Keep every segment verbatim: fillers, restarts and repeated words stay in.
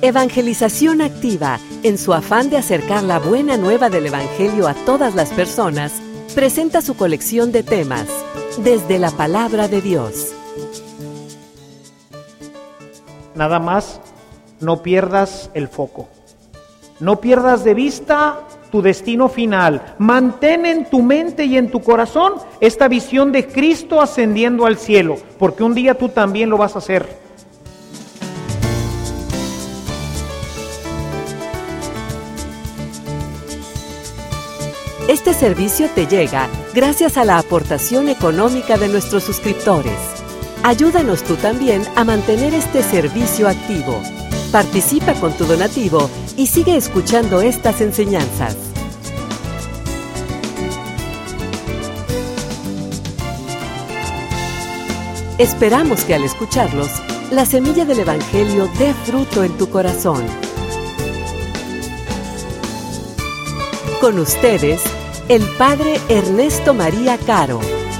Evangelización Activa, en su afán de acercar la buena nueva del Evangelio a todas las personas, presenta su colección de temas, desde la Palabra de Dios. Nada más, no pierdas el foco. No pierdas de vista tu destino final. Mantén en tu mente y en tu corazón esta visión de Cristo ascendiendo al cielo, porque un día tú también lo vas a hacer. Este servicio te llega gracias a la aportación económica de nuestros suscriptores. Ayúdanos tú también a mantener este servicio activo. Participa con tu donativo y sigue escuchando estas enseñanzas. Esperamos que al escucharlos, la semilla del Evangelio dé fruto en tu corazón. Con ustedes, el Padre Ernesto María Caro.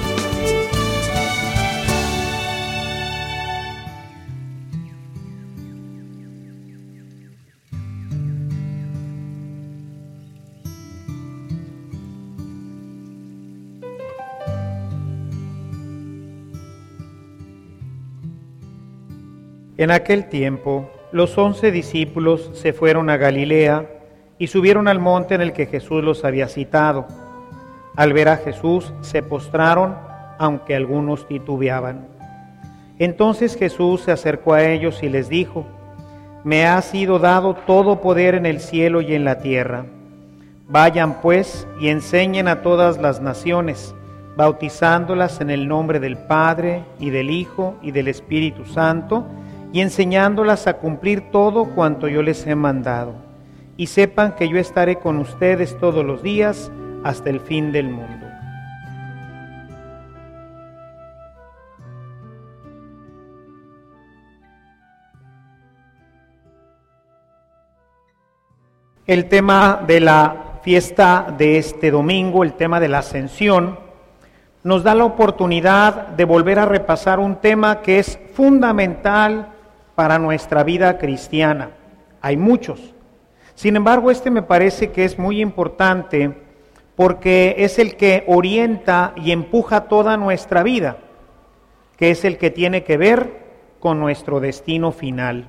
En aquel tiempo, los once discípulos se fueron a Galilea y subieron al monte en el que Jesús los había citado. Al ver a Jesús, se postraron, aunque algunos titubeaban. Entonces Jesús se acercó a ellos y les dijo: Me ha sido dado todo poder en el cielo y en la tierra. Vayan pues y enseñen a todas las naciones, bautizándolas en el nombre del Padre y del Hijo y del Espíritu Santo, y enseñándolas a cumplir todo cuanto yo les he mandado. Y sepan que yo estaré con ustedes todos los días hasta el fin del mundo. El tema de la fiesta de este domingo, el tema de la Ascensión, nos da la oportunidad de volver a repasar un tema que es fundamental para nuestra vida cristiana. Hay muchos. Sin embargo, este me parece que es muy importante porque es el que orienta y empuja toda nuestra vida, que es el que tiene que ver con nuestro destino final.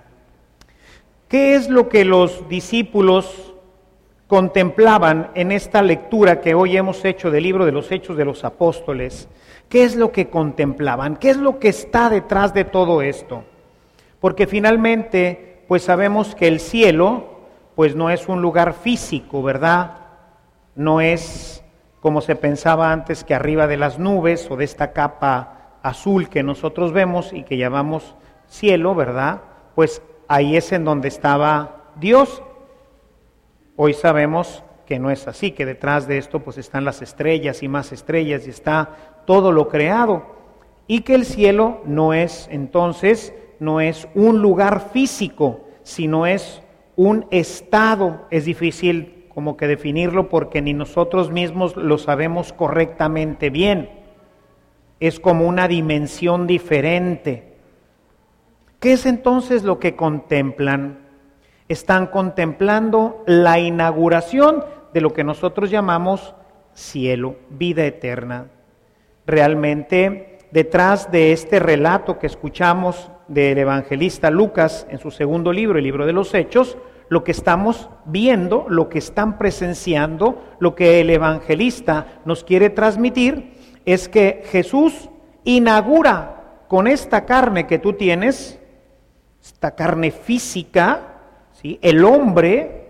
¿Qué es lo que los discípulos contemplaban en esta lectura que hoy hemos hecho del libro de los Hechos de los Apóstoles? ¿Qué es lo que contemplaban? ¿Qué es lo que está detrás de todo esto? Porque finalmente, pues sabemos que el cielo pues no es un lugar físico, ¿verdad? No es como se pensaba antes, que arriba de las nubes o de esta capa azul que nosotros vemos y que llamamos cielo, ¿verdad? Pues ahí es en donde estaba Dios. Hoy sabemos que no es así, que detrás de esto pues están las estrellas y más estrellas y está todo lo creado. Y que el cielo no es, entonces, no es un lugar físico, sino es un estado. Es difícil como que definirlo porque ni nosotros mismos lo sabemos correctamente bien. Es como una dimensión diferente. ¿Qué es entonces lo que contemplan? Están contemplando la inauguración de lo que nosotros llamamos cielo, vida eterna. Realmente, detrás de este relato que escuchamos del evangelista Lucas en su segundo libro, el libro de los Hechos, lo que estamos viendo, lo que están presenciando, lo que el evangelista nos quiere transmitir, es que Jesús inaugura con esta carne que tú tienes, esta carne física, ¿sí? El hombre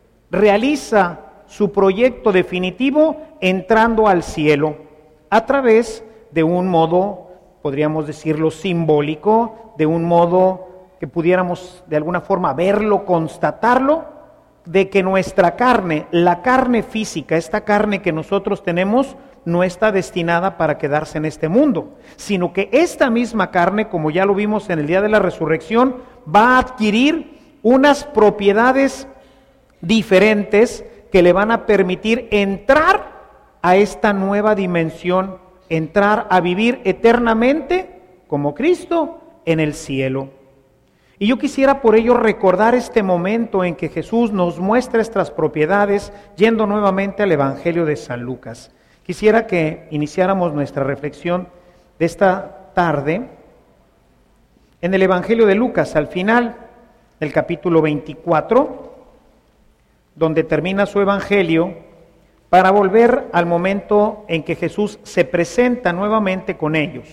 realiza su proyecto definitivo entrando al cielo a través de un modo, podríamos decirlo, simbólico, de un modo que pudiéramos de alguna forma verlo, constatarlo, de que nuestra carne, la carne física, esta carne que nosotros tenemos, no está destinada para quedarse en este mundo, sino que esta misma carne, como ya lo vimos en el día de la resurrección, va a adquirir unas propiedades diferentes que le van a permitir entrar a esta nueva dimensión, entrar a vivir eternamente como Cristo en el cielo. Y yo quisiera por ello recordar este momento en que Jesús nos muestra estas propiedades, yendo nuevamente al Evangelio de San Lucas. Quisiera que iniciáramos nuestra reflexión de esta tarde en el Evangelio de Lucas, al final del capítulo veinticuatro, donde termina su Evangelio, para volver al momento en que Jesús se presenta nuevamente con ellos.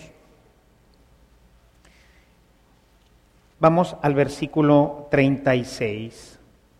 Vamos al versículo treinta y seis.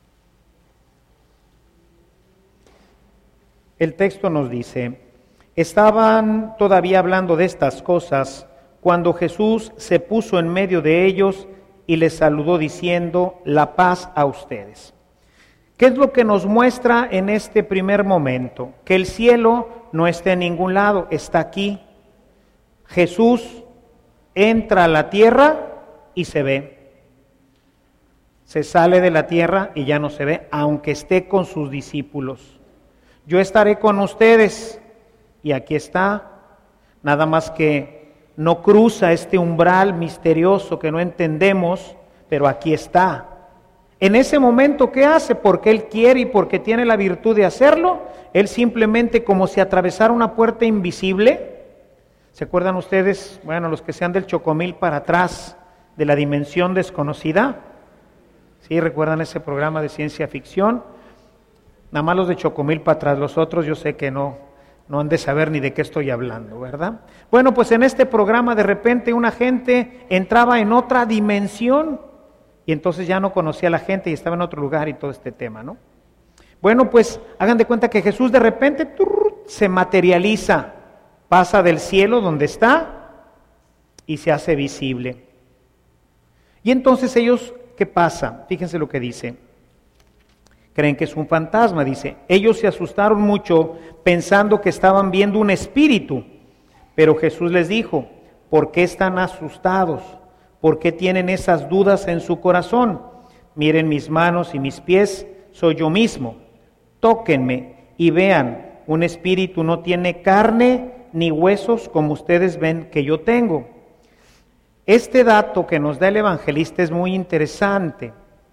El texto nos dice: estaban todavía hablando de estas cosas cuando Jesús se puso en medio de ellos y les saludó diciendo: la paz a ustedes. ¿Qué es lo que nos muestra en este primer momento? Que el cielo no está en ningún lado, está aquí. Jesús entra a la tierra y se ve. Se sale de la tierra y ya no se ve, aunque esté con sus discípulos. Yo estaré con ustedes, y aquí está, nada más que no cruza este umbral misterioso que no entendemos, pero aquí está. En ese momento, ¿qué hace? Porque Él quiere y porque tiene la virtud de hacerlo. Él simplemente, como si atravesara una puerta invisible. ¿Se acuerdan ustedes? Bueno, los que sean del Chocomil para atrás, de la dimensión desconocida. ¿Sí recuerdan ese programa de ciencia ficción? Nada más los de Chocomil para atrás, los otros yo sé que no, no han de saber ni de qué estoy hablando, ¿verdad? Bueno, pues en este programa de repente una gente entraba en otra dimensión y entonces ya no conocía a la gente y estaba en otro lugar y todo este tema, ¿no? Bueno, pues hagan de cuenta que Jesús de repente turr, se materializa, pasa del cielo donde está y se hace visible. Y entonces ellos, ¿qué pasa? Fíjense lo que dice. Creen que es un fantasma, dice. Ellos se asustaron mucho pensando que estaban viendo un espíritu. Pero Jesús les dijo: ¿por qué están asustados? ¿Por qué tienen esas dudas en su corazón? Miren mis manos y mis pies, soy yo mismo. Tóquenme y vean, un espíritu no tiene carne ni huesos como ustedes ven que yo tengo. Este dato que nos da el evangelista es muy interesante,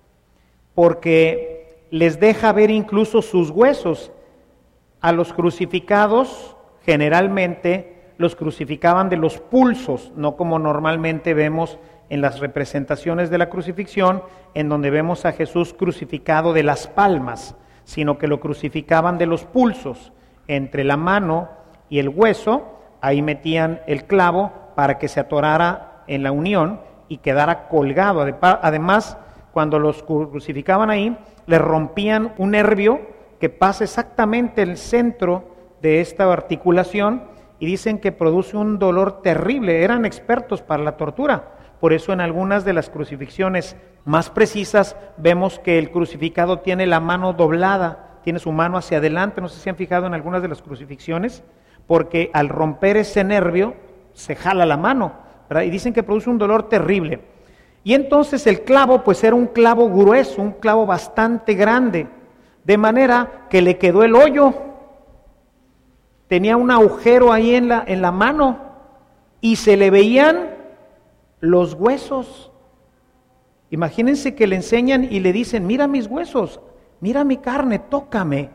porque les deja ver incluso sus huesos. A los crucificados, generalmente, los crucificaban de los pulsos, no como normalmente vemos en las representaciones de la crucifixión, en donde vemos a Jesús crucificado de las palmas, sino que lo crucificaban de los pulsos, entre la mano y el hueso, ahí metían el clavo para que se atorara en la unión y quedara colgado. Además, cuando los crucificaban ahí, les rompían un nervio que pasa exactamente el centro de esta articulación y dicen que produce un dolor terrible. Eran expertos para la tortura. Por eso en algunas de las crucifixiones más precisas vemos que el crucificado tiene la mano doblada, tiene su mano hacia adelante. No sé si se han fijado en algunas de las crucifixiones, porque al romper ese nervio se jala la mano, ¿verdad? Y dicen que produce un dolor terrible. Y entonces el clavo pues era un clavo grueso, un clavo bastante grande, de manera que le quedó el hoyo. Tenía un agujero ahí en la, en la mano y se le veían los huesos. Imagínense que le enseñan y le dicen: mira mis huesos, mira mi carne, tócame.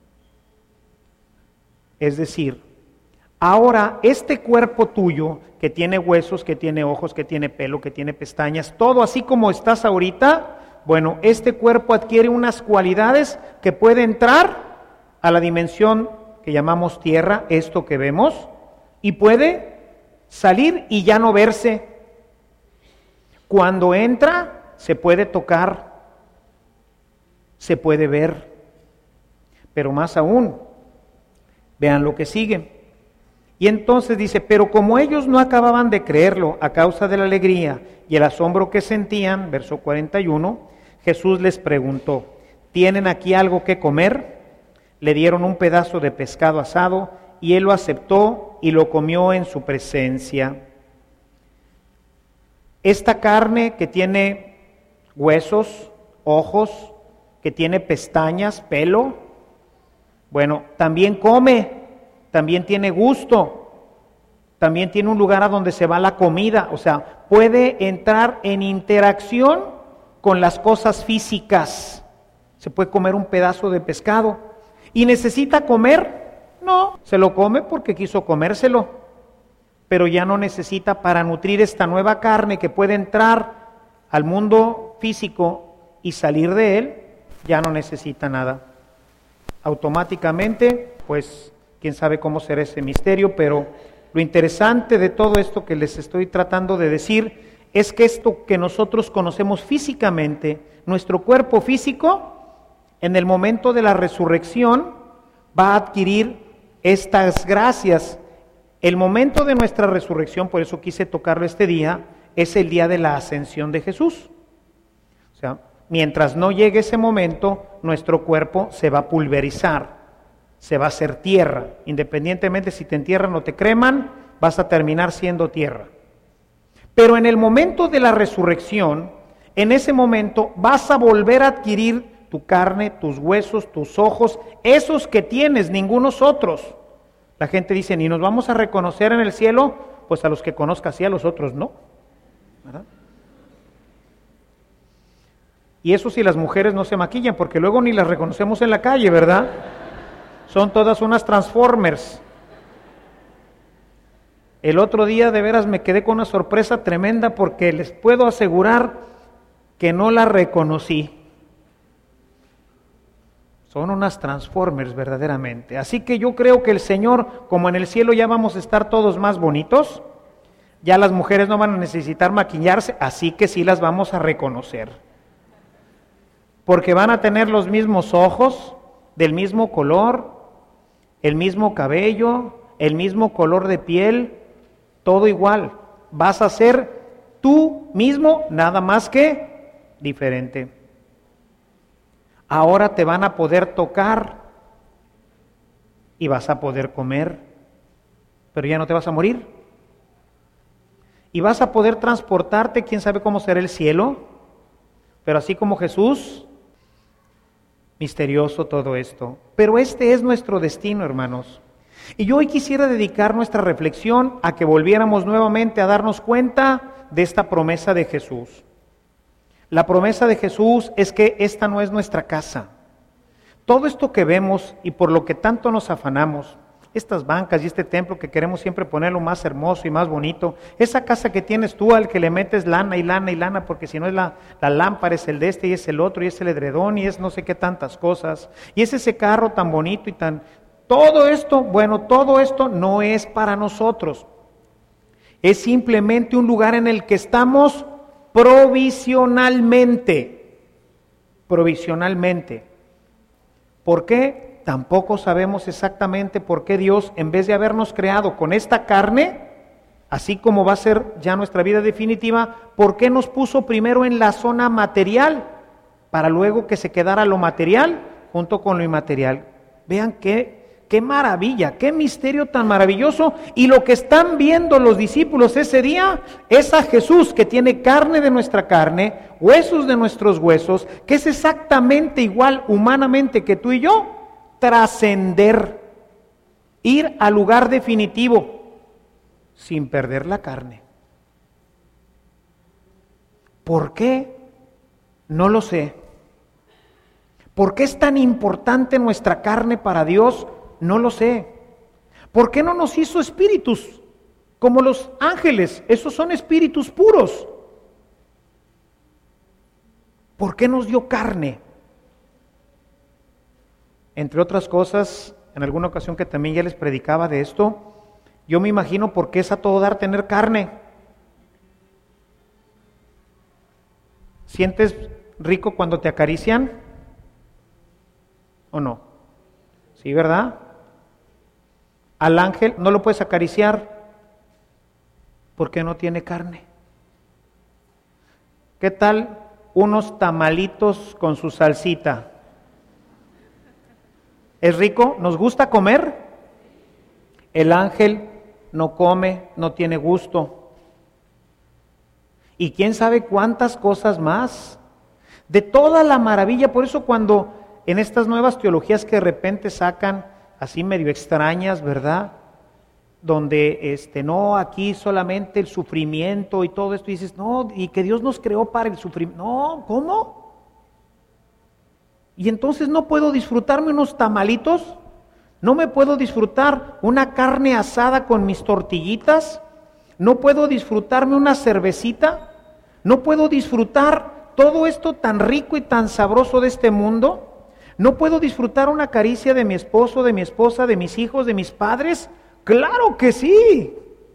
Es decir, ahora este cuerpo tuyo, que tiene huesos, que tiene ojos, que tiene pelo, que tiene pestañas, todo así como estás ahorita, bueno, este cuerpo adquiere unas cualidades que puede entrar a la dimensión que llamamos tierra, esto que vemos, y puede salir y ya no verse. Cuando entra, se puede tocar, se puede ver, pero más aún, vean lo que sigue. Y entonces dice: pero como ellos no acababan de creerlo a causa de la alegría y el asombro que sentían, verso cuarenta y uno, Jesús les preguntó: ¿tienen aquí algo que comer? Le dieron un pedazo de pescado asado y él lo aceptó y lo comió en su presencia. Esta carne que tiene huesos, ojos, que tiene pestañas, pelo, bueno, también come, también tiene gusto. también tiene un lugar a donde se va la comida, o sea, puede entrar en interacción con las cosas físicas. Se puede comer un pedazo de pescado. ¿Y necesita comer? No, se lo come porque quiso comérselo, pero ya no necesita para nutrir esta nueva carne que puede entrar al mundo físico y salir de él, ya no necesita nada. Automáticamente, pues, quién sabe cómo será ese misterio, pero lo interesante de todo esto que les estoy tratando de decir es que esto que nosotros conocemos físicamente, nuestro cuerpo físico, en el momento de la resurrección, va a adquirir estas gracias. El momento de nuestra resurrección, por eso quise tocarlo este día, es el día de la ascensión de Jesús. O sea, mientras no llegue ese momento, nuestro cuerpo se va a pulverizar, se va a hacer tierra. Independientemente si te entierran o te creman, vas a terminar siendo tierra. Pero en el momento de la resurrección, en ese momento vas a volver a adquirir tu carne, tus huesos, tus ojos, esos que tienes, ningunos otros. La gente dice, ¿ni nos vamos a reconocer en el cielo? Pues a los que conozcas sí, a los otros no, ¿verdad? Y eso si las mujeres no se maquillan, porque luego ni las reconocemos en la calle, ¿verdad? Son todas unas Transformers. El otro día de veras me quedé con una sorpresa tremenda porque les puedo asegurar que no la reconocí. Son unas Transformers verdaderamente. Así que yo creo que el Señor, como en el cielo ya vamos a estar todos más bonitos, ya las mujeres no van a necesitar maquillarse, así que sí las vamos a reconocer. Porque van a tener los mismos ojos, del mismo color, el mismo cabello, el mismo color de piel, todo igual. Vas a ser tú mismo, nada más que diferente. Ahora te van a poder tocar y vas a poder comer, pero ya no te vas a morir. Y vas a poder transportarte, quién sabe cómo será el cielo, pero así como Jesús, misterioso todo esto. Pero este es nuestro destino, hermanos. Y yo hoy quisiera dedicar nuestra reflexión a que volviéramos nuevamente a darnos cuenta de esta promesa de Jesús. La promesa de Jesús es que esta no es nuestra casa. Todo esto que vemos y por lo que tanto nos afanamos, estas bancas y este templo que queremos siempre ponerlo más hermoso y más bonito, esa casa que tienes tú al que le metes lana y lana y lana, porque si no es la, la lámpara, es el de este y es el otro y es el edredón y es no sé qué tantas cosas, y es ese carro tan bonito y tan... Todo esto, bueno, todo esto no es para nosotros. Es simplemente un lugar en el que estamos provisionalmente, provisionalmente. ¿Por qué? Tampoco sabemos exactamente por qué Dios, en vez de habernos creado con esta carne, así como va a ser ya nuestra vida definitiva, ¿por qué nos puso primero en la zona material, para luego que se quedara lo material junto con lo inmaterial? Vean qué Qué maravilla, qué misterio tan maravilloso. Y lo que están viendo los discípulos ese día es a Jesús, que tiene carne de nuestra carne, huesos de nuestros huesos, que es exactamente igual humanamente que tú y yo, trascender, ir al lugar definitivo, sin perder la carne. ¿Por qué? No lo sé. ¿Por qué es tan importante nuestra carne para Dios? No lo sé. ¿Por qué no nos hizo espíritus como los ángeles? Esos son espíritus puros. ¿Por qué nos dio carne? Entre otras cosas, en alguna ocasión que también ya les predicaba de esto, yo me imagino por qué es a todo dar tener carne. ¿Sientes rico cuando te acarician? ¿O no? Sí, ¿verdad? Al ángel no lo puedes acariciar porque no tiene carne. ¿Qué tal unos tamalitos con su salsita? ¿Es rico? ¿Nos gusta comer? El ángel no come, no tiene gusto. Y quién sabe cuántas cosas más. De toda la maravilla, por eso cuando en estas nuevas teologías que de repente sacan, así medio extrañas, ¿verdad? donde este, no, aquí solamente el sufrimiento y todo esto, y dices, no, y que Dios nos creó para el sufrimiento. No, ¿cómo? Y entonces no puedo disfrutarme unos tamalitos, no me puedo disfrutar una carne asada con mis tortillitas, no puedo disfrutarme una cervecita, no puedo disfrutar todo esto tan rico y tan sabroso de este mundo, no puedo disfrutar una caricia de mi esposo, de mi esposa, de mis hijos, de mis padres. ¡Claro que sí!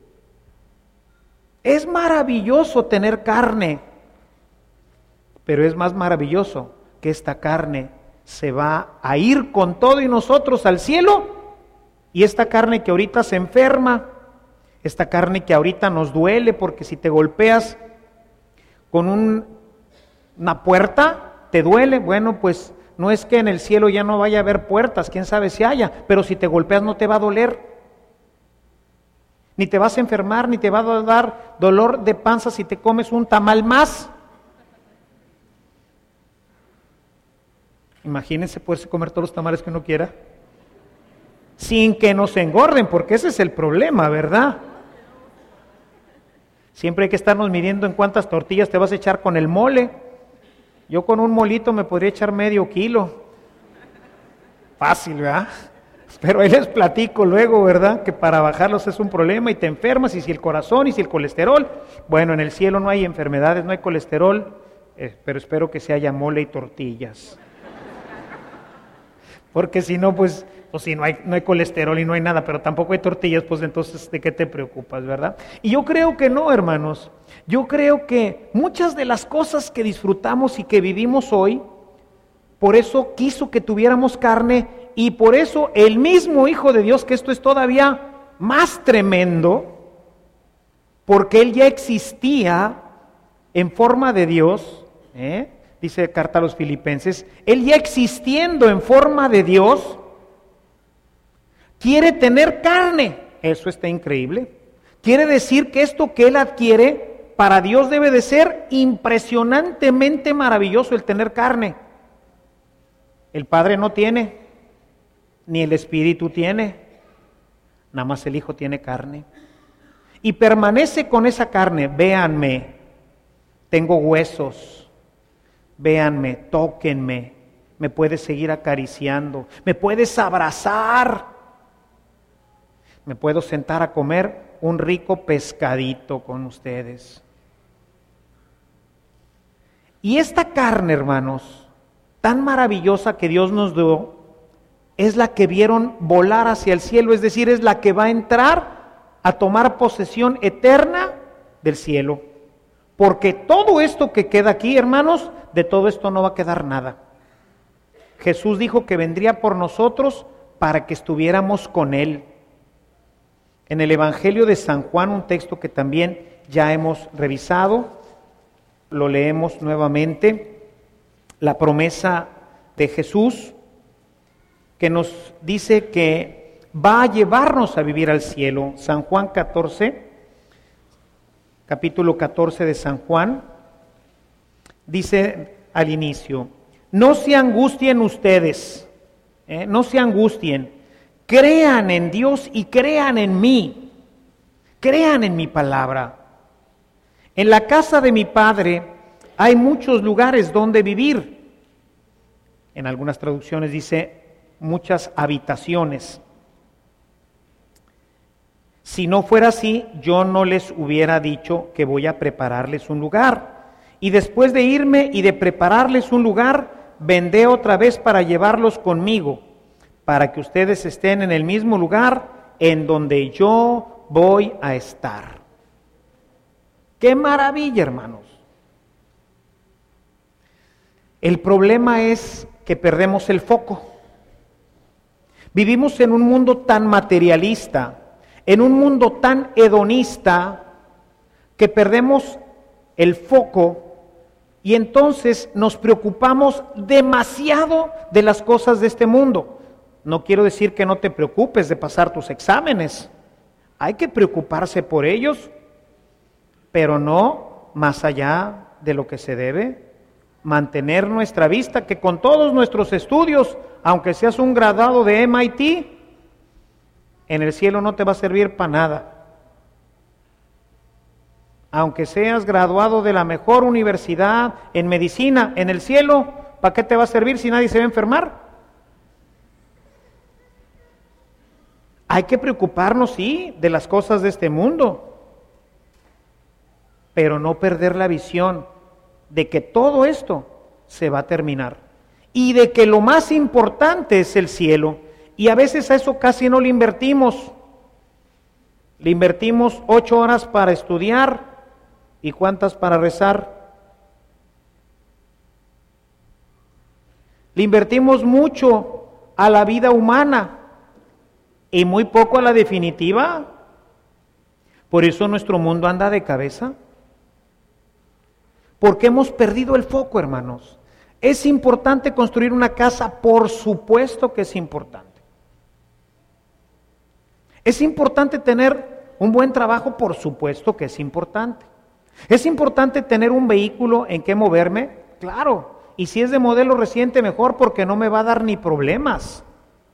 Es maravilloso tener carne, pero es más maravilloso que esta carne se va a ir con todo y nosotros al cielo, y esta carne que ahorita se enferma, esta carne que ahorita nos duele, porque si te golpeas con un, una puerta, te duele. Bueno, pues no es que en el cielo ya no vaya a haber puertas, quién sabe si haya, pero si te golpeas no te va a doler, ni te vas a enfermar, ni te va a dar dolor de panza si te comes un tamal más. Imagínense poderse comer todos los tamales que uno quiera, sin que nos engorden, porque ese es el problema, ¿verdad? Siempre hay que estarnos midiendo en cuántas tortillas te vas a echar con el mole. Yo con un molito me podría echar medio kilo. Fácil, ¿verdad? Pero ahí les platico luego, ¿verdad? Que para bajarlos es un problema y te enfermas, y si el corazón, y si el colesterol. Bueno, en el cielo no hay enfermedades, no hay colesterol, eh, pero espero que se haya mole y tortillas. Porque si no, pues, pues si no hay, no hay colesterol y no hay nada, pero tampoco hay tortillas, pues entonces, ¿de qué te preocupas, verdad? Y yo creo que no, hermanos. Yo creo que muchas de las cosas que disfrutamos y que vivimos hoy, por eso quiso que tuviéramos carne, y por eso el mismo Hijo de Dios, que esto es todavía más tremendo, porque Él ya existía en forma de Dios, ¿eh? Dice carta a los Filipenses, Él ya existiendo en forma de Dios, quiere tener carne. Eso está increíble. Quiere decir que esto que Él adquiere, para Dios debe de ser impresionantemente maravilloso el tener carne. El Padre no tiene, ni el Espíritu tiene, nada más el Hijo tiene carne. Y permanece con esa carne. Véanme, tengo huesos. Véanme, tóquenme, me puedes seguir acariciando, me puedes abrazar, me puedo sentar a comer un rico pescadito con ustedes. Y esta carne, hermanos, tan maravillosa que Dios nos dio, es la que vieron volar hacia el cielo, es decir, es la que va a entrar a tomar posesión eterna del cielo. Porque todo esto que queda aquí, hermanos, de todo esto no va a quedar nada. Jesús dijo que vendría por nosotros para que estuviéramos con Él. En el Evangelio de San Juan, un texto que también ya hemos revisado, lo leemos nuevamente, la promesa de Jesús, que nos dice que va a llevarnos a vivir al cielo. San Juan catorce, capítulo catorce de San Juan, dice al inicio, no se angustien ustedes, ¿eh? no se angustien, crean en Dios y crean en mí, crean en mi palabra. En la casa de mi Padre hay muchos lugares donde vivir. En algunas traducciones dice muchas habitaciones. Si no fuera así, yo no les hubiera dicho que voy a prepararles un lugar. Y después de irme y de prepararles un lugar, vendré otra vez para llevarlos conmigo, para que ustedes estén en el mismo lugar en donde yo voy a estar. ¡Qué maravilla, hermanos! El problema es que perdemos el foco. Vivimos en un mundo tan materialista, en un mundo tan hedonista, que perdemos el foco y entonces nos preocupamos demasiado de las cosas de este mundo. No quiero decir que no te preocupes de pasar tus exámenes, hay que preocuparse por ellos, pero no más allá de lo que se debe. Mantener nuestra vista, que con todos nuestros estudios, aunque seas un graduado de M I T, en el cielo no te va a servir para nada. Aunque seas graduado de la mejor universidad en medicina, en el cielo, ¿para qué te va a servir si nadie se va a enfermar? Hay que preocuparnos, sí, de las cosas de este mundo, pero no perder la visión de que todo esto se va a terminar y de que lo más importante es el cielo. Y a veces a eso casi no le invertimos. Le invertimos ocho horas para estudiar y cuántas para rezar. Le invertimos mucho a la vida humana y muy poco a la definitiva. Por eso nuestro mundo anda de cabeza. Porque hemos perdido el foco, hermanos. ¿Es importante construir una casa? Por supuesto que es importante. ¿Es importante tener un buen trabajo? Por supuesto que es importante. ¿Es importante tener un vehículo en que moverme? Claro. Y si es de modelo reciente, mejor, porque no me va a dar ni problemas.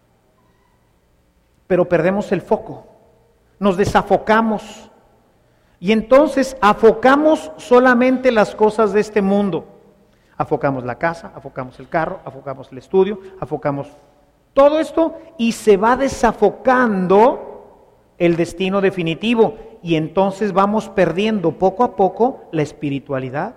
Pero perdemos el foco. Nos desafocamos. Y entonces afocamos solamente las cosas de este mundo. Afocamos la casa, afocamos el carro, afocamos el estudio, afocamos todo esto y se va desafocando el destino definitivo. Y entonces vamos perdiendo poco a poco la espiritualidad.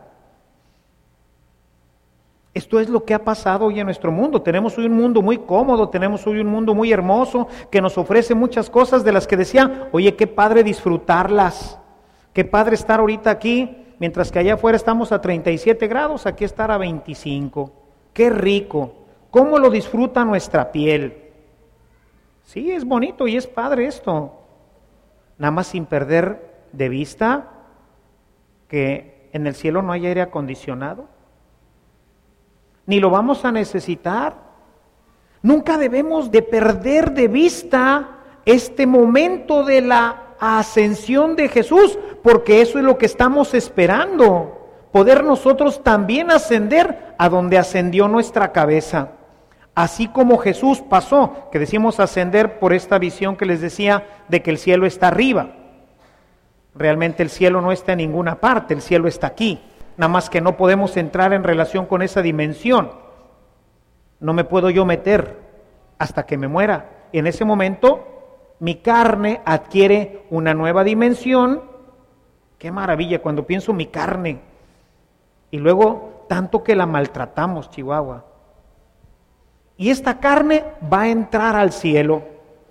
Esto es lo que ha pasado hoy en nuestro mundo. Tenemos hoy un mundo muy cómodo, tenemos hoy un mundo muy hermoso que nos ofrece muchas cosas de las que decían, oye, qué padre disfrutarlas. Qué padre estar ahorita aquí, mientras que allá afuera estamos a treinta y siete grados, aquí estar a veinticinco. Qué rico, cómo lo disfruta nuestra piel. Sí, es bonito y es padre esto. Nada más sin perder de vista que en el cielo no hay aire acondicionado. Ni lo vamos a necesitar. Nunca debemos de perder de vista este momento de la ascensión de Jesús, porque eso es lo que estamos esperando, poder nosotros también ascender a donde ascendió nuestra cabeza, así como Jesús pasó, que decimos ascender por esta visión que les decía de que el cielo está arriba. Realmente el cielo no está en ninguna parte, el cielo está aquí, nada más que no podemos entrar en relación con esa dimensión. No me puedo yo meter hasta que me muera. En ese momento mi carne adquiere una nueva dimensión. Qué maravilla cuando pienso mi carne. Y luego tanto que la maltratamos, Chihuahua. Y esta carne va a entrar al cielo.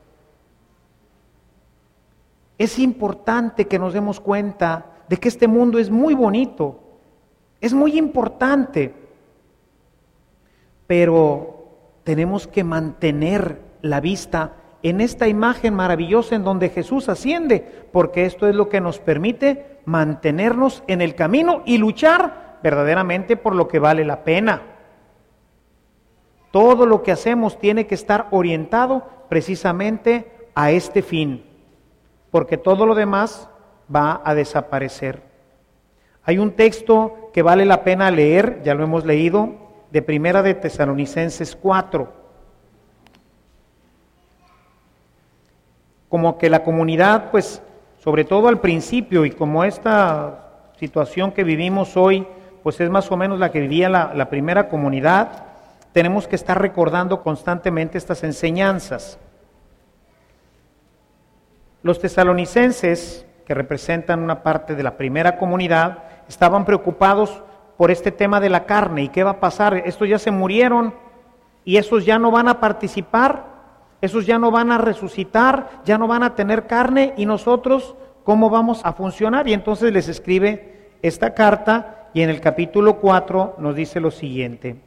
Es importante que nos demos cuenta de que este mundo es muy bonito. Es muy importante. Pero tenemos que mantener la vista en esta imagen maravillosa en donde Jesús asciende, porque esto es lo que nos permite mantenernos en el camino y luchar verdaderamente por lo que vale la pena. Todo lo que hacemos tiene que estar orientado precisamente a este fin, porque todo lo demás va a desaparecer. Hay un texto que vale la pena leer, ya lo hemos leído, de Primera de Tesalonicenses cuatro. Como que la comunidad, pues, sobre todo al principio, y como esta situación que vivimos hoy, pues es más o menos la que vivía la, la primera comunidad, tenemos que estar recordando constantemente estas enseñanzas. Los tesalonicenses, que representan una parte de la primera comunidad, estaban preocupados por este tema de la carne, y qué va a pasar, estos ya se murieron, y esos ya no van a participar, esos ya no van a resucitar, ya no van a tener carne, y nosotros, ¿cómo vamos a funcionar? Y entonces les escribe esta carta, y en el capítulo cuatro nos dice lo siguiente.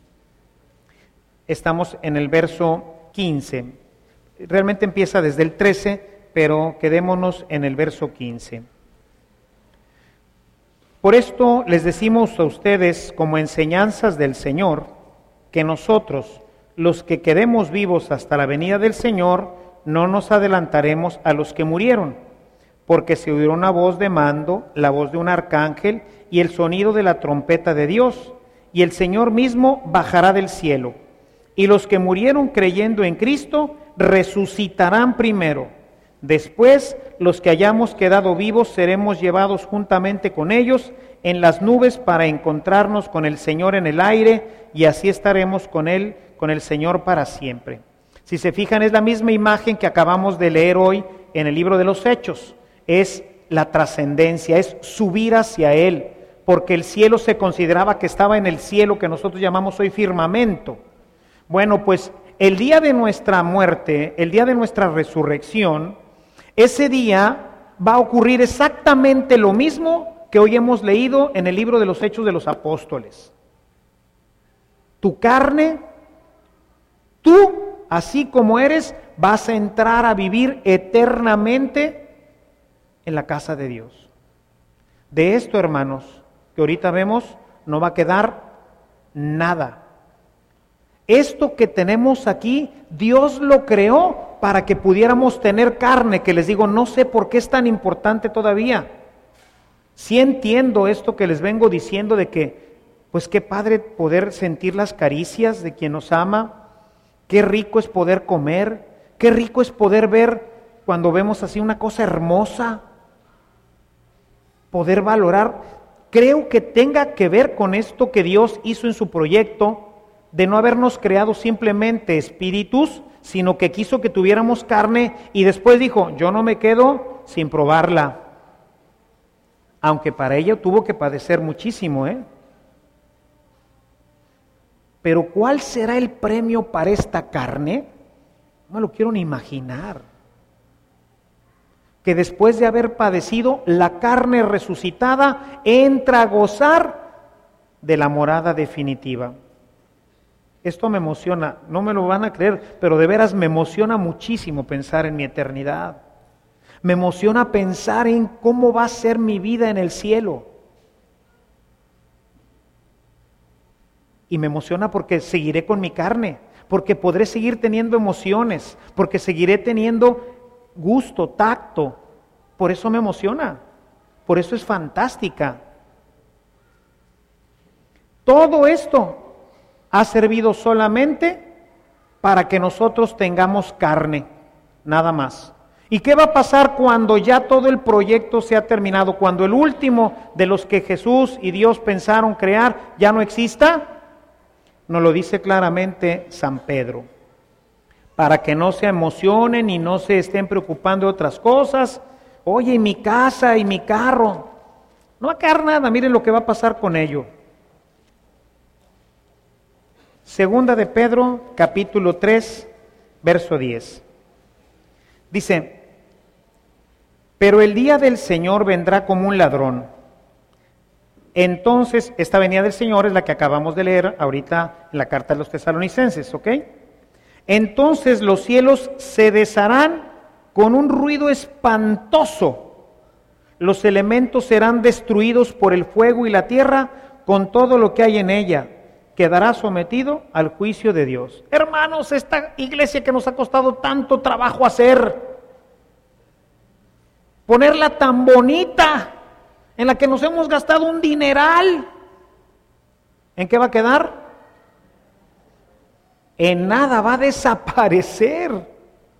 Estamos en el verso quince. Realmente empieza desde el trece, pero quedémonos en el verso quince. Por esto les decimos a ustedes, como enseñanzas del Señor, que nosotros, los que quedemos vivos hasta la venida del Señor, no nos adelantaremos a los que murieron, porque se oirá una voz de mando, la voz de un arcángel y el sonido de la trompeta de Dios, y el Señor mismo bajará del cielo, y los que murieron creyendo en Cristo resucitarán primero. Después, los que hayamos quedado vivos seremos llevados juntamente con ellos en las nubes para encontrarnos con el Señor en el aire, y así estaremos con Él, con el Señor para siempre. Si se fijan, es la misma imagen que acabamos de leer hoy en el libro de los Hechos. Es la trascendencia, es subir hacia Él, porque el cielo se consideraba que estaba en el cielo que nosotros llamamos hoy firmamento. Bueno, pues el día de nuestra muerte, el día de nuestra resurrección, ese día va a ocurrir exactamente lo mismo que hoy hemos leído en el libro de los Hechos de los Apóstoles. Tu carne, tú, así como eres, vas a entrar a vivir eternamente en la casa de Dios. De esto, hermanos, que ahorita vemos, no va a quedar nada. Esto que tenemos aquí, Dios lo creó para que pudiéramos tener carne, que les digo, no sé por qué es tan importante todavía. Sí entiendo esto que les vengo diciendo de que, pues qué padre poder sentir las caricias de quien nos ama, qué rico es poder comer, qué rico es poder ver cuando vemos así una cosa hermosa, poder valorar. Creo que tenga que ver con esto que Dios hizo en su proyecto, de no habernos creado simplemente espíritus, sino que quiso que tuviéramos carne y después dijo, yo no me quedo sin probarla. Aunque para ello tuvo que padecer muchísimo, ¿eh? Pero ¿cuál será el premio para esta carne? No me lo quiero ni imaginar. Que después de haber padecido, la carne resucitada entra a gozar de la morada definitiva. Esto me emociona, no me lo van a creer, pero de veras me emociona muchísimo pensar en mi eternidad. Me emociona pensar en cómo va a ser mi vida en el cielo. Y me emociona porque seguiré con mi carne, porque podré seguir teniendo emociones, porque seguiré teniendo gusto, tacto. Por eso me emociona, por eso es fantástica. Todo esto ha servido solamente para que nosotros tengamos carne, nada más. ¿Y qué va a pasar cuando ya todo el proyecto se ha terminado? Cuando el último de los que Jesús y Dios pensaron crear ya no exista. Nos lo dice claramente San Pedro. Para que no se emocionen y no se estén preocupando de otras cosas. Oye, y mi casa y mi carro. No va a quedar nada, miren lo que va a pasar con ello. Segunda de Pedro, capítulo tres, verso diez. Dice, pero el día del Señor vendrá como un ladrón. Entonces, esta venida del Señor es la que acabamos de leer ahorita en la carta de los Tesalonicenses, ¿ok? Entonces los cielos se desharán con un ruido espantoso. Los elementos serán destruidos por el fuego y la tierra con todo lo que hay en ella. Quedará sometido al juicio de Dios. Hermanos, esta iglesia que nos ha costado tanto trabajo hacer, ponerla tan bonita, en la que nos hemos gastado un dineral, ¿en qué va a quedar? En nada, va a desaparecer.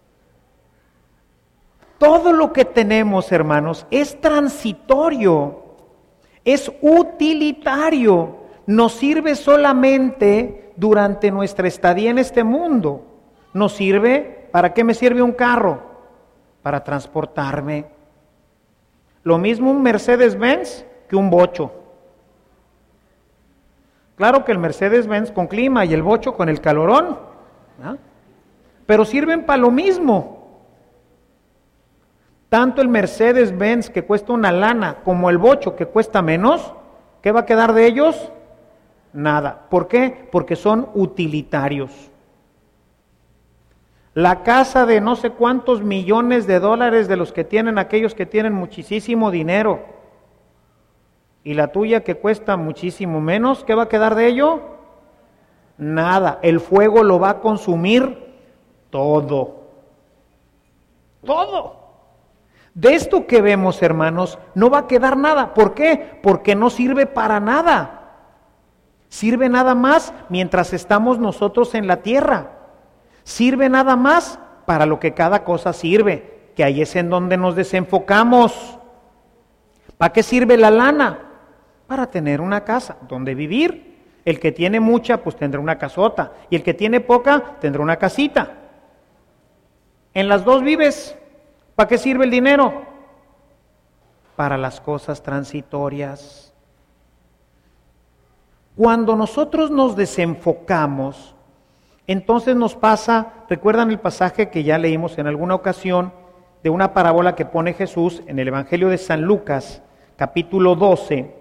Todo lo que tenemos, hermanos, es transitorio, es utilitario, nos sirve solamente durante nuestra estadía en este mundo. Nos sirve, ¿para qué me sirve un carro? Para transportarme. Lo mismo un Mercedes-Benz que un bocho. Claro que el Mercedes-Benz con clima y el bocho con el calorón, ¿no? Pero sirven para lo mismo. Tanto el Mercedes-Benz que cuesta una lana como el bocho que cuesta menos, ¿qué va a quedar de ellos? Nada. ¿Por qué? Porque son utilitarios. La casa de no sé cuántos millones de dólares de los que tienen aquellos que tienen muchísimo dinero, y la tuya que cuesta muchísimo menos, ¿qué va a quedar de ello? Nada. El fuego lo va a consumir todo. Todo. De esto que vemos, hermanos, no va a quedar nada. ¿Por qué? Porque no sirve para nada. Sirve nada más mientras estamos nosotros en la tierra. Sirve nada más para lo que cada cosa sirve, que ahí es en donde nos desenfocamos. ¿Para qué sirve la lana? Para tener una casa donde vivir. El que tiene mucha, pues tendrá una casota, y el que tiene poca, tendrá una casita. En las dos vives. ¿Para qué sirve el dinero? Para las cosas transitorias. Cuando nosotros nos desenfocamos, entonces nos pasa, ¿recuerdan el pasaje que ya leímos en alguna ocasión de una parábola que pone Jesús en el Evangelio de San Lucas, capítulo doce,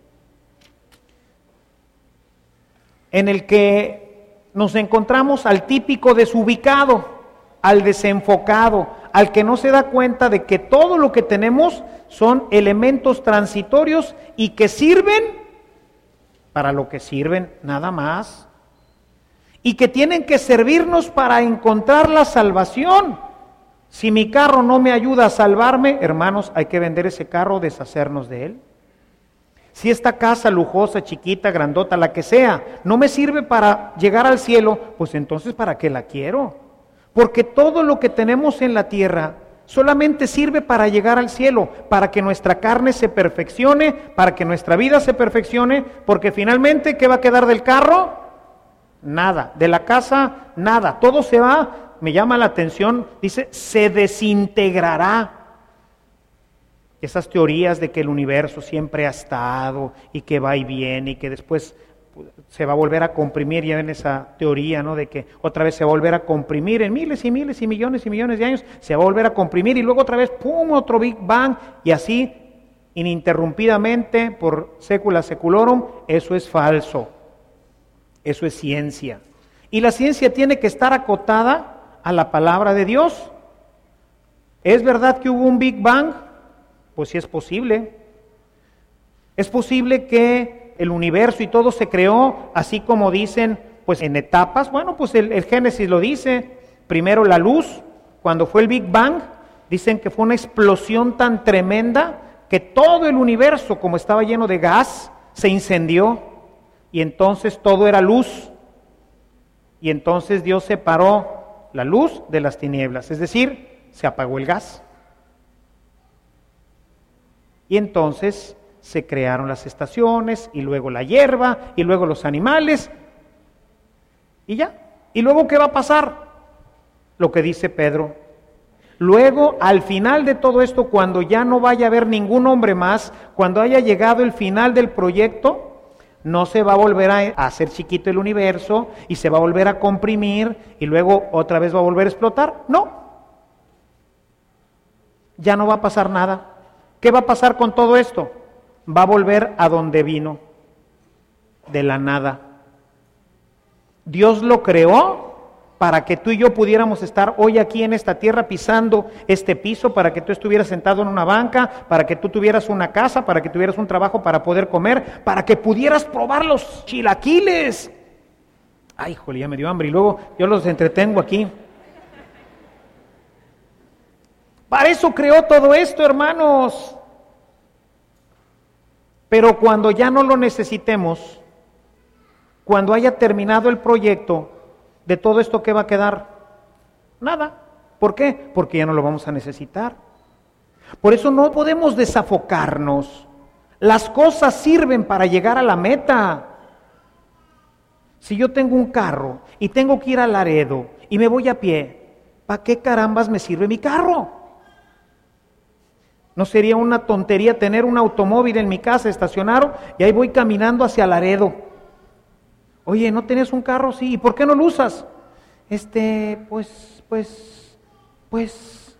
en el que nos encontramos al típico desubicado, al desenfocado, al que no se da cuenta de que todo lo que tenemos son elementos transitorios y que sirven para lo que sirven, nada más, y que tienen que servirnos para encontrar la salvación. Si mi carro no me ayuda a salvarme, hermanos, hay que vender ese carro, deshacernos de él. Si esta casa lujosa, chiquita, grandota, la que sea, no me sirve para llegar al cielo, pues entonces ¿para qué la quiero? Porque todo lo que tenemos en la tierra solamente sirve para llegar al cielo, para que nuestra carne se perfeccione, para que nuestra vida se perfeccione, porque finalmente, ¿qué va a quedar del carro? Nada. De la casa, nada. Todo se va, me llama la atención, dice, se desintegrará. Esas teorías de que el universo siempre ha estado y que va y viene y que después se va a volver a comprimir, ya ven esa teoría, ¿no? De que otra vez se va a volver a comprimir en miles y miles y millones y millones de años, se va a volver a comprimir y luego otra vez, ¡pum!, otro Big Bang, y así, ininterrumpidamente, por secula seculorum. Eso es falso, eso es ciencia. Y la ciencia tiene que estar acotada a la palabra de Dios. ¿Es verdad que hubo un Big Bang? Pues sí es posible. Es posible que el universo y todo se creó, así como dicen, pues en etapas. Bueno, pues el, el Génesis lo dice. Primero la luz, cuando fue el Big Bang, dicen que fue una explosión tan tremenda que todo el universo, como estaba lleno de gas, se incendió. Y entonces todo era luz. Y entonces Dios separó la luz de las tinieblas, es decir, se apagó el gas. Y entonces se crearon las estaciones, y luego la hierba, y luego los animales, y ya. ¿Y luego qué va a pasar? Lo que dice Pedro. Luego, al final de todo esto, cuando ya no vaya a haber ningún hombre más, cuando haya llegado el final del proyecto, no se va a volver a hacer chiquito el universo, y se va a volver a comprimir, y luego otra vez va a volver a explotar. No. Ya no va a pasar nada. ¿Qué va a pasar con todo esto? Va a volver a donde vino, de la nada. Dios lo creó para que tú y yo pudiéramos estar hoy aquí en esta tierra pisando este piso, para que tú estuvieras sentado en una banca, para que tú tuvieras una casa, para que tuvieras un trabajo para poder comer, para que pudieras probar los chilaquiles. Ay, jole, ya me dio hambre y luego yo los entretengo aquí. Para eso creó todo esto, hermanos. Pero cuando ya no lo necesitemos, cuando haya terminado el proyecto, de todo esto, ¿qué va a quedar? Nada. ¿Por qué? Porque ya no lo vamos a necesitar. Por eso no podemos desafocarnos. Las cosas sirven para llegar a la meta. Si yo tengo un carro y tengo que ir a Laredo y me voy a pie, ¿para qué carambas me sirve mi carro? ¿No sería una tontería tener un automóvil en mi casa estacionado y ahí voy caminando hacia Laredo? Oye, ¿no tenés un carro? Sí. ¿Y por qué no lo usas? Este, pues, pues, pues.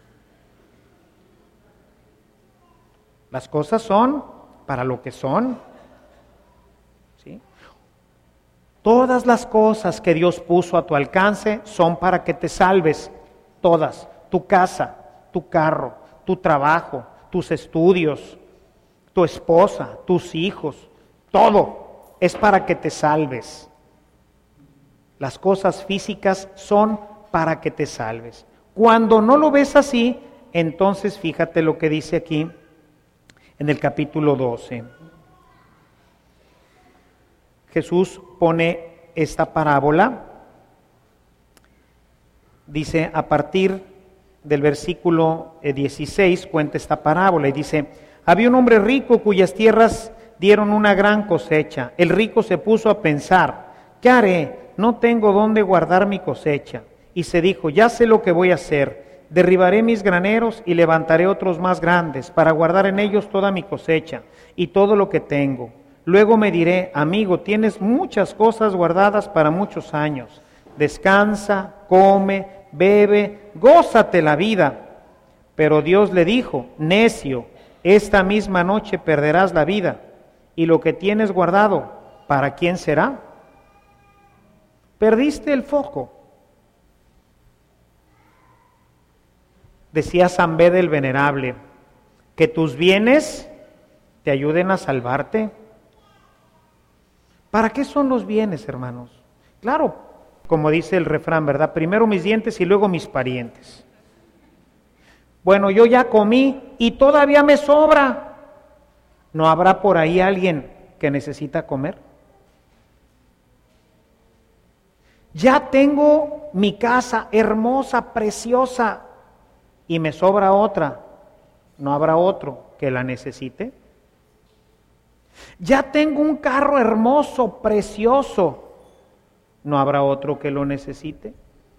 Las cosas son para lo que son. ¿Sí? Todas las cosas que Dios puso a tu alcance son para que te salves. Todas. Tu casa, tu carro, tu trabajo, tus estudios, tu esposa, tus hijos, todo es para que te salves. Las cosas físicas son para que te salves. Cuando no lo ves así, entonces fíjate lo que dice aquí en el capítulo doce. Jesús pone esta parábola dice a partir del versículo dieciséis, cuenta esta parábola y dice: había un hombre rico cuyas tierras dieron una gran cosecha. El rico se puso a pensar: ¿qué haré? No tengo dónde guardar mi cosecha. Y se dijo: ya sé lo que voy a hacer. Derribaré mis graneros y levantaré otros más grandes para guardar en ellos toda mi cosecha y todo lo que tengo. Luego me diré: amigo, tienes muchas cosas guardadas para muchos años. Descansa, come, bebe, gózate la vida. Pero Dios le dijo: necio, esta misma noche perderás la vida, y lo que tienes guardado, ¿para quién será? Perdiste el foco. Decía San Beda el Venerable, que tus bienes te ayuden a salvarte. ¿Para qué son los bienes, hermanos? Claro, como dice el refrán, ¿verdad? Primero mis dientes y luego mis parientes. Bueno, yo ya comí y todavía me sobra. ¿No habrá por ahí alguien que necesita comer? Ya tengo mi casa hermosa, preciosa, y me sobra otra. ¿No habrá otro que la necesite? Ya tengo un carro hermoso, precioso. ¿No habrá otro que lo necesite?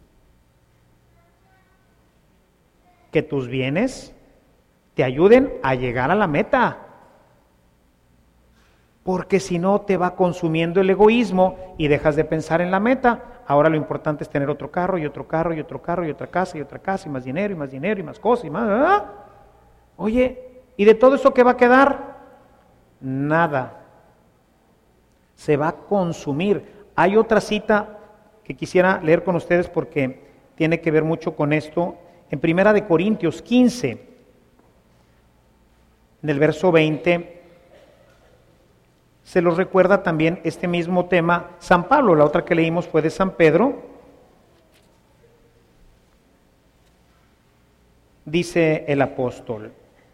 Que tus bienes te ayuden a llegar a la meta. Porque si no te va consumiendo el egoísmo y dejas de pensar en la meta. Ahora lo importante es tener otro carro y otro carro y otro carro y otra casa y otra casa y más dinero y más dinero y más cosas y más. ¿verdad? Oye, ¿y de todo eso qué va a quedar? Nada. Se va a consumir. Hay otra cita que quisiera leer con ustedes porque tiene que ver mucho con esto. En Primera de Corintios quince, en el verso veinte, se los recuerda también este mismo tema San Pablo. La otra que leímos fue de San Pedro. Dice el apóstol: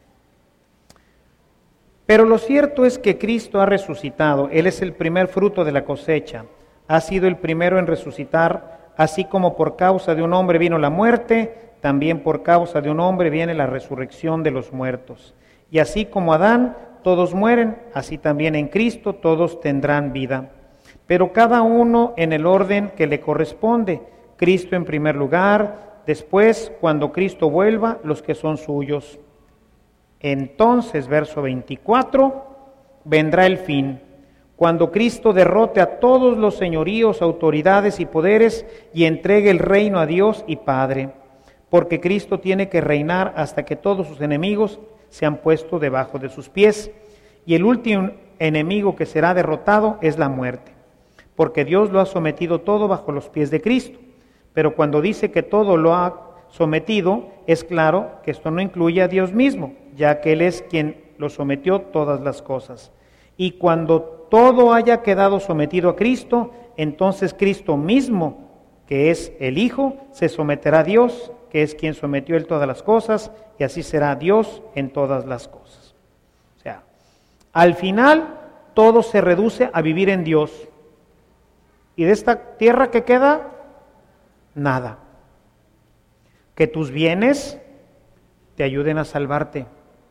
pero lo cierto es que Cristo ha resucitado. Él es el primer fruto de la cosecha. Ha sido el primero en resucitar, así como por causa de un hombre vino la muerte, también por causa de un hombre viene la resurrección de los muertos. Y así como Adán todos mueren, así también en Cristo todos tendrán vida. Pero cada uno en el orden que le corresponde. Cristo en primer lugar, después, cuando Cristo vuelva, los que son suyos. Entonces, verso veinticuatro, vendrá el fin, cuando Cristo derrote a todos los señoríos, autoridades y poderes y entregue el reino a Dios y Padre. Porque Cristo tiene que reinar hasta que todos sus enemigos se han puesto debajo de sus pies, y el último enemigo que será derrotado es la muerte, porque Dios lo ha sometido todo bajo los pies de Cristo. Pero cuando dice que todo lo ha sometido, es claro que esto no incluye a Dios mismo, ya que Él es quien lo sometió todas las cosas. Y cuando todo haya quedado sometido a Cristo, entonces Cristo mismo, que es el Hijo, se someterá a Dios, que es quien sometió Él todas las cosas, y así será Dios en todas las cosas. O sea, al final todo se reduce a vivir en Dios. ¿Y de esta tierra que queda? Nada. Que tus bienes te ayuden a salvarte.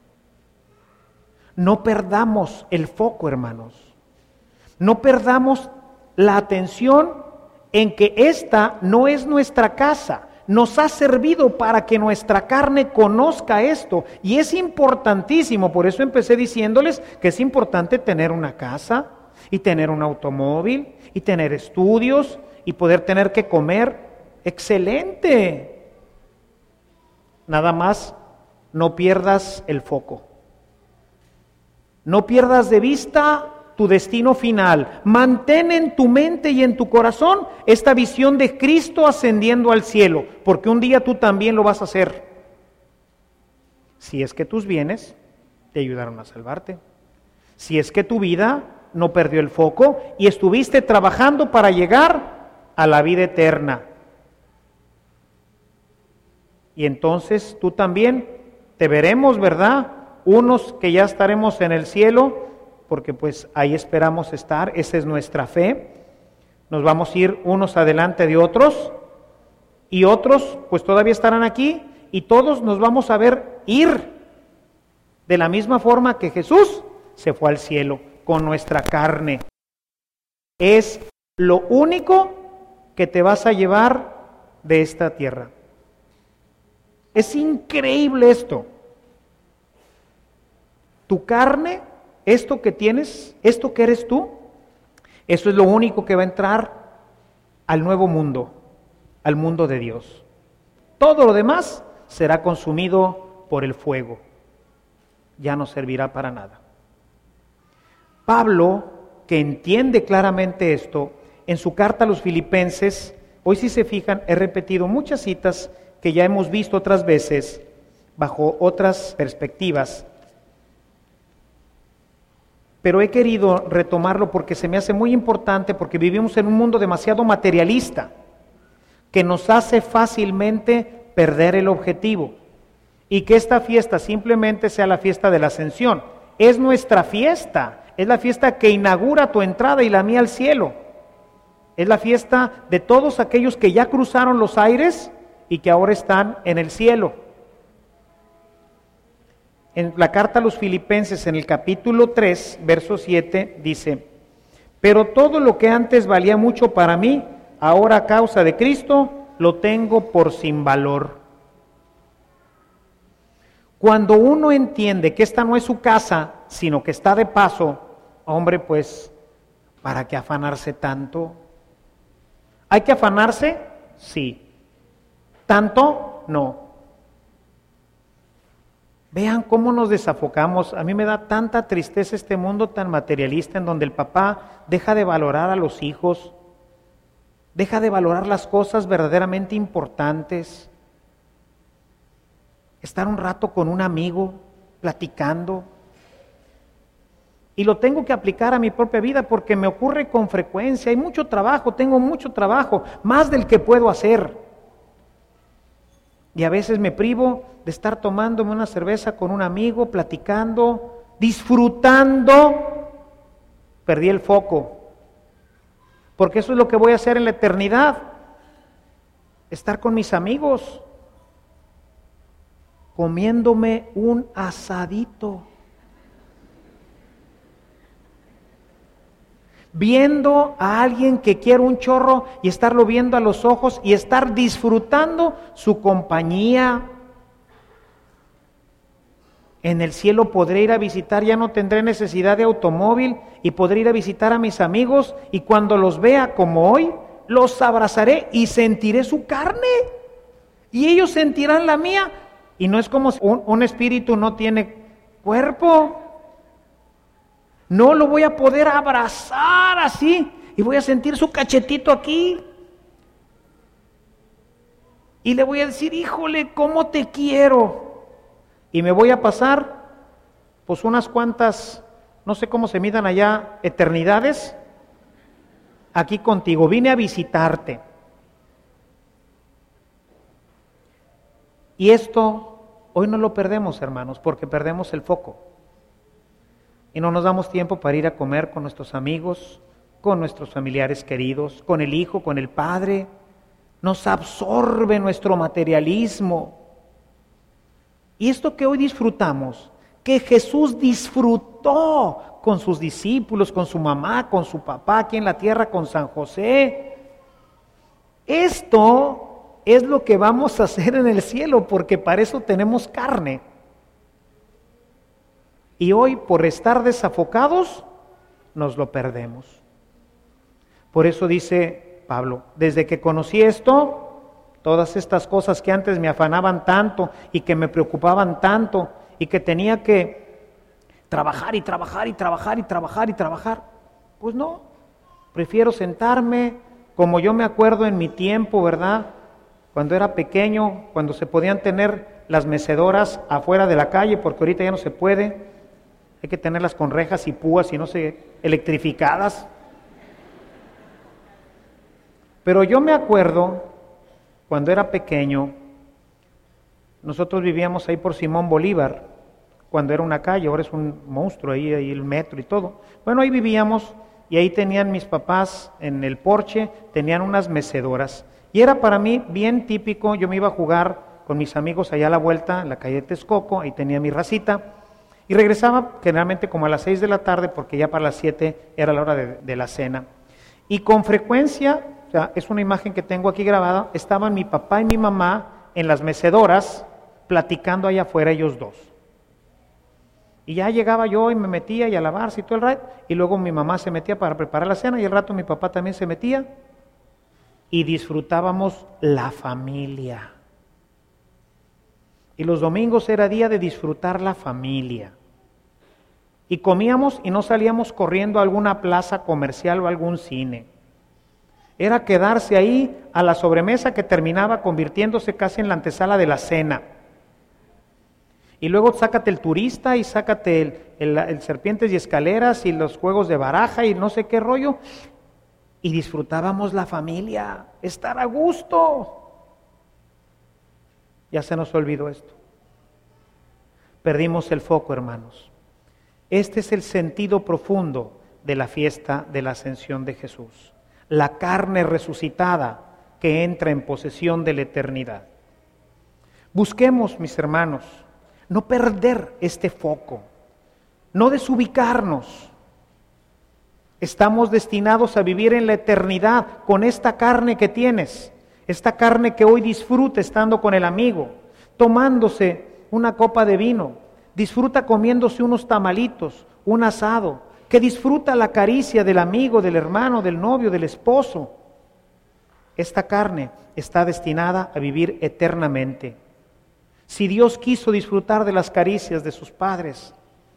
No perdamos el foco, hermanos. No perdamos la atención en que esta no es nuestra casa. Nos ha servido para que nuestra carne conozca esto. Y es importantísimo, por eso empecé diciéndoles que es importante tener una casa y tener un automóvil y tener estudios y poder tener que comer. ¡Excelente! Nada más no pierdas el foco. No pierdas de vista tu destino final. Mantén en tu mente y en tu corazón esta visión de Cristo ascendiendo al cielo, porque un día tú también lo vas a hacer. Si es que tus bienes te ayudaron a salvarte. Si es que tu vida no perdió el foco y estuviste trabajando para llegar a la vida eterna. Y entonces tú también te veremos, ¿verdad? Unos que ya estaremos en el cielo, porque pues ahí esperamos estar, esa es nuestra fe. Nos vamos a ir unos adelante de otros, y otros pues todavía estarán aquí, y todos nos vamos a ver ir de la misma forma que Jesús se fue al cielo con nuestra carne. Es lo único que te vas a llevar de esta tierra. Es increíble esto. Tu carne, esto que tienes, esto que eres tú, eso es lo único que va a entrar al nuevo mundo, al mundo de Dios. Todo lo demás será consumido por el fuego. Ya no servirá para nada. Pablo, que entiende claramente esto, en su carta a los Filipenses, hoy si se fijan, he repetido muchas citas que ya hemos visto otras veces, bajo otras perspectivas, pero he querido retomarlo porque se me hace muy importante, porque vivimos en un mundo demasiado materialista, que nos hace fácilmente perder el objetivo, y que esta fiesta simplemente sea la fiesta de la Ascensión. Es nuestra fiesta, es la fiesta que inaugura tu entrada y la mía al cielo. Es la fiesta de todos aquellos que ya cruzaron los aires y que ahora están en el cielo. En la carta a los Filipenses, en el capítulo tres, verso siete, dice: pero todo lo que antes valía mucho para mí, ahora a causa de Cristo, lo tengo por sin valor. Cuando uno entiende que esta no es su casa, sino que está de paso, hombre, pues, ¿para qué afanarse tanto? ¿Hay que afanarse? Sí. ¿Tanto? No. Vean cómo nos desafocamos. A mí me da tanta tristeza este mundo tan materialista en donde el papá deja de valorar a los hijos, deja de valorar las cosas verdaderamente importantes. Estar un rato con un amigo, platicando. Y lo tengo que aplicar a mi propia vida porque me ocurre con frecuencia. Hay mucho trabajo, tengo mucho trabajo, más del que puedo hacer. Y a veces me privo de estar tomándome una cerveza con un amigo, platicando, disfrutando. Perdí el foco. Porque eso es lo que voy a hacer en la eternidad. Estar con mis amigos, comiéndome un asadito, viendo a alguien que quiero un chorro y estarlo viendo a los ojos y estar disfrutando su compañía. En el cielo podré ir a visitar, ya no tendré necesidad de automóvil y podré ir a visitar a mis amigos, y cuando los vea como hoy, los abrazaré y sentiré su carne y ellos sentirán la mía. Y no es como si un, un espíritu no tiene cuerpo. No lo voy a poder abrazar así y voy a sentir su cachetito aquí. Y le voy a decir: híjole, cómo te quiero. Y me voy a pasar pues unas cuantas, no sé cómo se midan allá, eternidades aquí contigo. Vine a visitarte. Y esto hoy no lo perdemos, hermanos, porque perdemos el foco. Y no nos damos tiempo para ir a comer con nuestros amigos, con nuestros familiares queridos, con el hijo, con el padre. Nos absorbe nuestro materialismo. Y esto que hoy disfrutamos, que Jesús disfrutó con sus discípulos, con su mamá, con su papá aquí en la tierra, con San José, esto es lo que vamos a hacer en el cielo, porque para eso tenemos carne. Y hoy, por estar desafocados, nos lo perdemos. Por eso dice Pablo: desde que conocí esto, todas estas cosas que antes me afanaban tanto y que me preocupaban tanto y que tenía que trabajar y trabajar y trabajar y trabajar y trabajar, pues no, prefiero sentarme, como yo me acuerdo en mi tiempo, ¿verdad? Cuando era pequeño, cuando se podían tener las mecedoras afuera de la calle, porque ahorita ya no se puede. Hay que tenerlas con rejas y púas y no sé, electrificadas. Pero yo me acuerdo, cuando era pequeño, nosotros vivíamos ahí por Simón Bolívar, cuando era una calle, ahora es un monstruo ahí, ahí el metro y todo. Bueno, ahí vivíamos y ahí tenían mis papás en el porche, tenían unas mecedoras. Y era para mí bien típico, yo me iba a jugar con mis amigos allá a la vuelta, en la calle de Texcoco, ahí tenía mi racita, y regresaba generalmente como a las seis de la tarde, porque ya para las siete era la hora de, de la cena. Y con frecuencia, o sea, es una imagen que tengo aquí grabada, estaban mi papá y mi mamá en las mecedoras, platicando allá afuera ellos dos. Y ya llegaba yo y me metía y a lavarse y todo el rato, y luego mi mamá se metía para preparar la cena, y el rato mi papá también se metía, y disfrutábamos la familia. Y los domingos era día de disfrutar la familia. Y comíamos y no salíamos corriendo a alguna plaza comercial o a algún cine. Era quedarse ahí a la sobremesa que terminaba convirtiéndose casi en la antesala de la cena. Y luego sácate el turista y sácate el, el, el serpientes y escaleras y los juegos de baraja y no sé qué rollo. Y disfrutábamos la familia, estar a gusto. Ya se nos olvidó esto. Perdimos el foco, hermanos. Este es el sentido profundo de la fiesta de la ascensión de Jesús. La carne resucitada que entra en posesión de la eternidad. Busquemos, mis hermanos, no perder este foco, no desubicarnos. Estamos destinados a vivir en la eternidad con esta carne que tienes, esta carne que hoy disfruta estando con el amigo, tomándose una copa de vino, disfruta comiéndose unos tamalitos, un asado, que disfruta la caricia del amigo, del hermano, del novio, del esposo. Esta carne está destinada a vivir eternamente. Si Dios quiso disfrutar de las caricias de sus padres,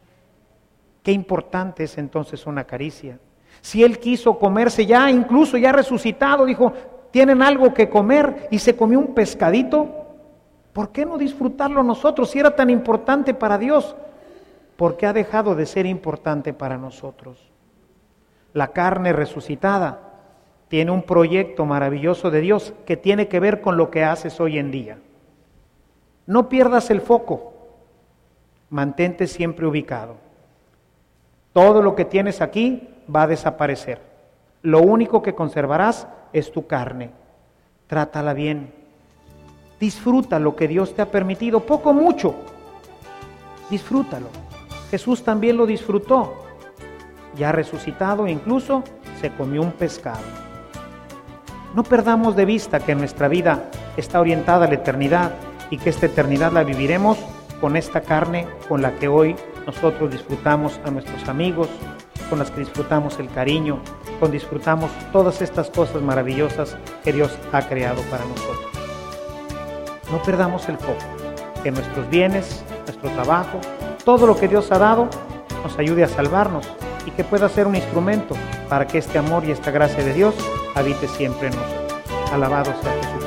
qué importante es entonces una caricia. Si Él quiso comerse ya, incluso ya resucitado, dijo, ¿tienen algo que comer? Y se comió un pescadito. ¿Por qué no disfrutarlo nosotros si era tan importante para Dios? Porque ha dejado de ser importante para nosotros. La carne resucitada tiene un proyecto maravilloso de Dios que tiene que ver con lo que haces hoy en día. No pierdas el foco, mantente siempre ubicado. Todo lo que tienes aquí va a desaparecer. Lo único que conservarás es tu carne. Trátala bien. Disfruta lo que Dios te ha permitido, poco o mucho. Disfrútalo. Jesús también lo disfrutó. Ya resucitado, incluso se comió un pescado. No perdamos de vista que nuestra vida está orientada a la eternidad y que esta eternidad la viviremos con esta carne con la que hoy nosotros disfrutamos a nuestros amigos, con las que disfrutamos el cariño, con disfrutamos todas estas cosas maravillosas que Dios ha creado para nosotros. No perdamos el foco, que nuestros bienes, nuestro trabajo, todo lo que Dios ha dado, nos ayude a salvarnos y que pueda ser un instrumento para que este amor y esta gracia de Dios habite siempre en nosotros. Alabado sea Jesús.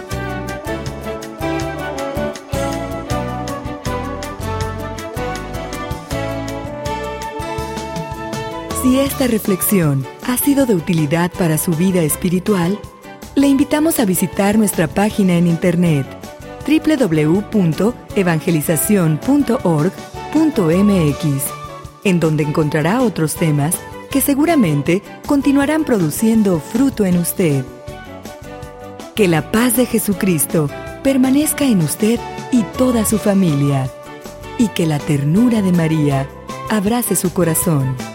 Si esta reflexión ha sido de utilidad para su vida espiritual, le invitamos a visitar nuestra página en internet doble u doble u doble u punto evangelización punto org punto m x, en donde encontrará otros temas que seguramente continuarán produciendo fruto en usted. Que la paz de Jesucristo permanezca en usted y toda su familia, y que la ternura de María abrace su corazón.